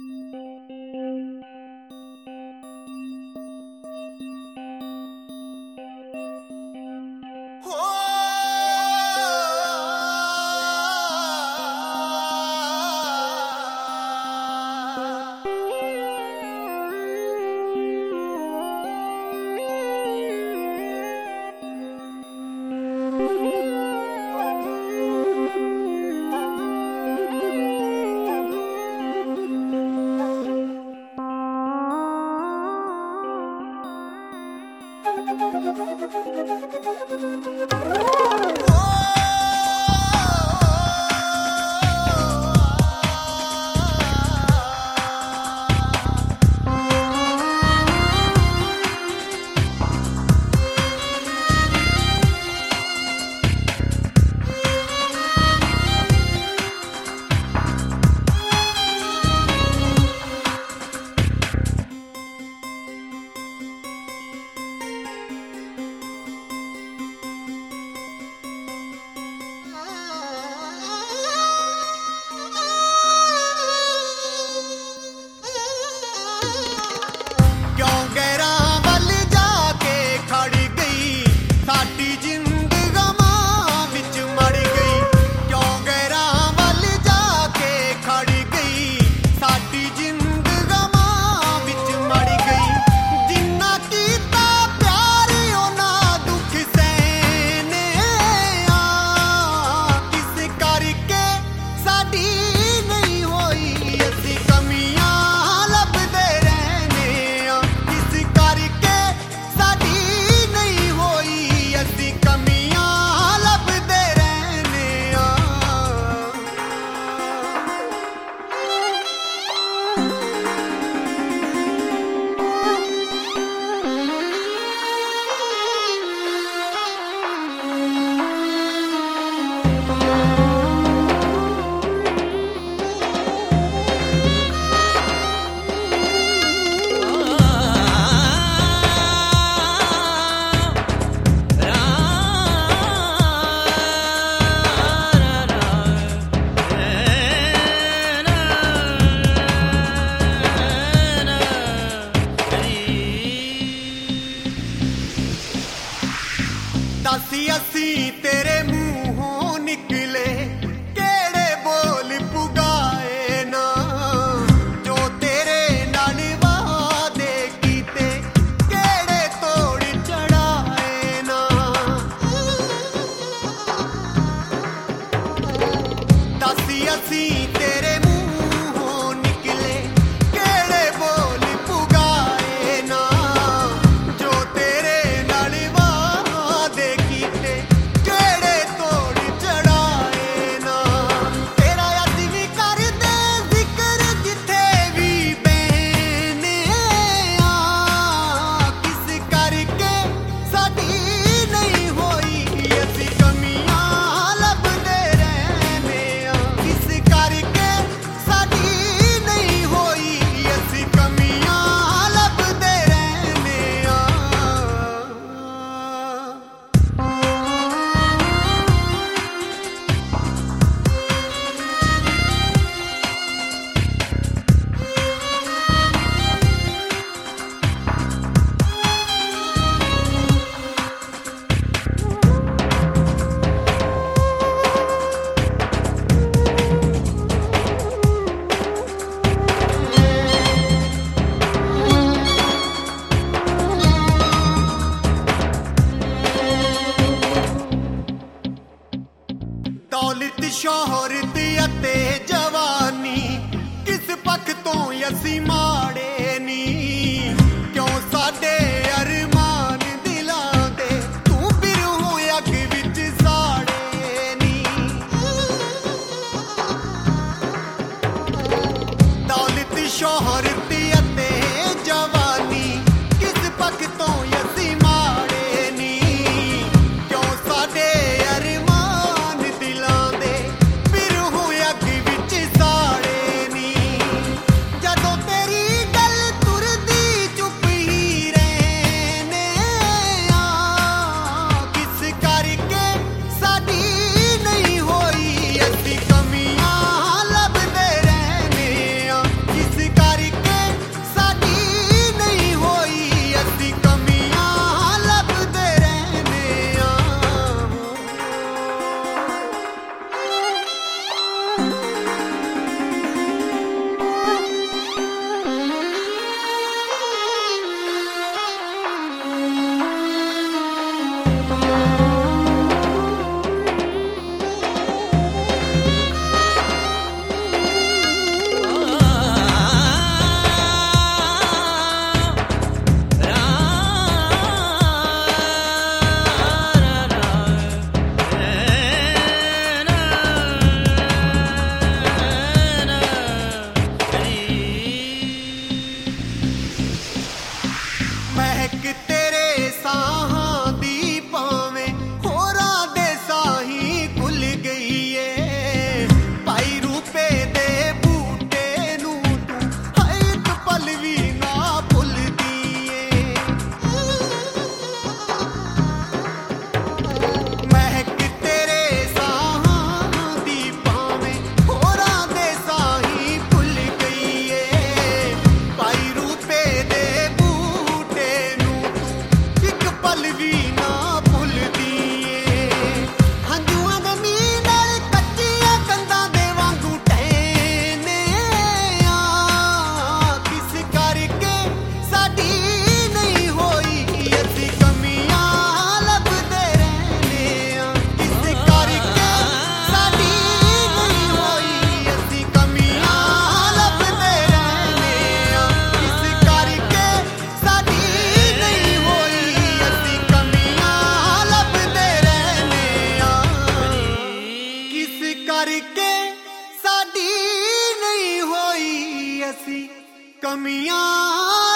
ਅਸੀਂ ਤੇਰੇ ਮੂੰਹੋਂ ਨਿਕਲੇ ਕਿਹੜੇ ਬੋਲ ਪੁਗਾਏ ਨਾ ਜੋ ਤੇਰੇ ਨਾਲ ਵਾਅਦੇ ਕੀਤੇ ਕਿਹੜੇ ਤੋੜ ਚੜਾਏ ਨਾ ਦੱਸ ਅਸੀਂ ਤੇਰੇ ਮੂੰਹੋਂ ਨਿਕਲੇ ਕਿਹੜੇ ਬੋਲ ਪੁਗਾਏ ਨਾ ਜੋ ਤੇਰੇ ਨਾਲ ਵਾਅਦੇ ਕੀਤੇ ਕਿਹੜੇ ਤੋੜ ਚੜਾਏ ਨਾ ਤੇਰਾ ਅੱਜ ਵੀ ਕਰਦੇ ਜ਼ਿਕਰ ਜਿੱਥੇ ਵੀ ਬਹਿਨੇ ਆ ਕਿਸ ਕਰਕੇ ਸਾਡੀ ਨਹੀਂ ਹੋਈ ਅਸੀਂ ਕਮੀਆਂ ਲੱਭਦੇ ਰਹਿੰਦੇ ਆ ਕਿਸ ਕਰਕੇ ਸਾਡੀ ਨਹੀਂ ਹੋਈ ਅਸੀਂ ਕਮੀਆਂ ਲੱਭਦੇ ਰਹਿੰਦੇ ਆ ਦੌਲਤ ਸ਼ੋਹਰਤ ਅਤੇ ਜਵਾਨੀ ਕਿਸ ਪੱਖ ਤੋਂ ਅਸੀਂ ਮਾੜੇ ਨੀ ਕਿਉਂ ਸਾਡੇ ਅਰਮਾਨ ਦਿਲਾਂ ਦੇ ਤੂੰ ਬਿਰਹੋਂ ਅੱਗ ਵਿੱਚ ਸਾੜੇ ਨੀ ਦੌਲਤ ਸ਼ੋਹਰਤ ਅਤੇ ਜਵਾਨੀ ਕਿਸ ਪੱਖ ਤੋਂ ਅਸੀਂ ਮਾੜੇ ਨੀ ਕਿਉਂ ਸਾਡੇ ਅਰਮਾਨ ਦਿਲਾਂ ਦੇ ਬਿਰਹੋਂ ਅੱਗ ਵਿੱਚ ਸਾੜੇ ਨੀ ਜਦੋਂ ਤੇਰੀ ਗੱਲ ਤੁਰਦੀ ਚੁੱਪ ਹੀ ਰਹਿਨੇ ਆ ਕਿਸ ਕਰਕੇ ਸਾਡੀ ਨਹੀਂ ਹੋਈ ਅਸੀਂ ਕਮੀਆਂ ਲੱਭਦੇ ਰਹਿੰਦੇ ਆ ਕਿਸ ਕਮੀਆਂ